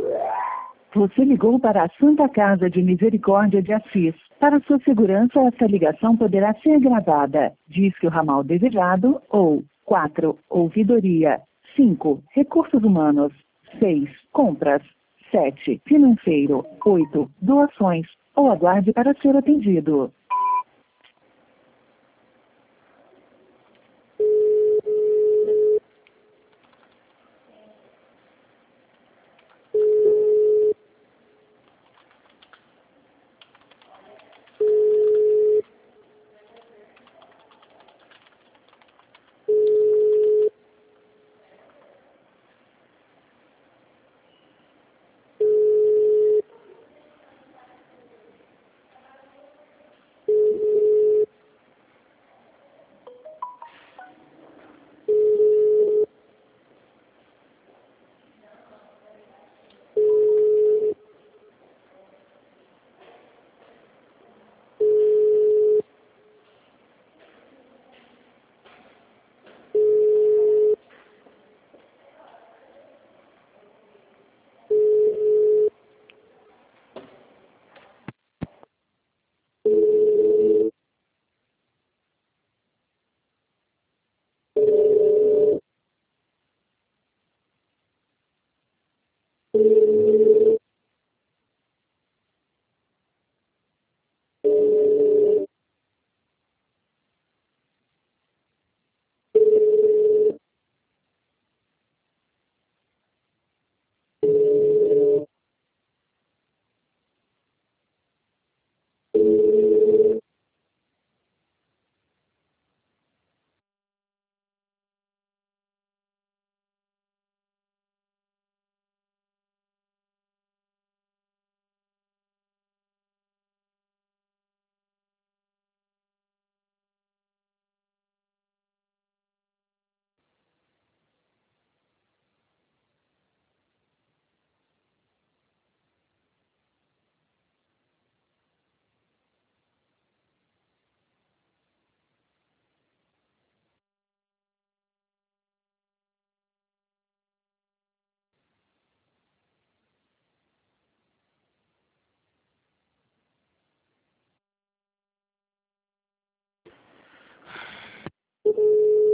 Você ligou para a Santa Casa de Misericórdia de Assis. Para sua segurança, esta ligação poderá ser gravada. Disque o ramal desejado ou 4. Ouvidoria. 5. Recursos humanos. 6. Compras. 7. Financeiro. 8. Doações. Ou aguarde para ser atendido.